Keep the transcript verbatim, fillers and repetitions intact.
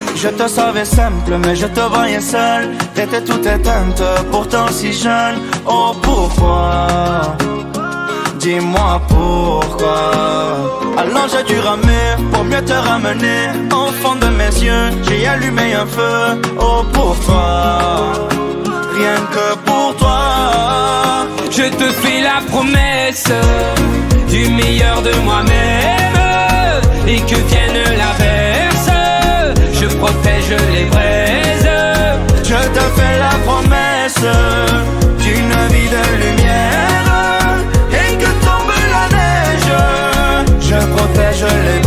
Je te savais simple, mais je te voyais seul. T'étais toute éteinte, pourtant si jeune. Oh pourquoi? Dis-moi pourquoi. Alors j'ai dû ramer pour mieux te ramener. Au fond de mes yeux, j'ai allumé un feu. Oh pourquoi? Rien que pour toi. Je te fais la promesse du meilleur de moi-même. Et que vienne l'averse, je protège les braises. Je te fais la promesse d'une vie de lumière. Et que tombe la neige, je protège les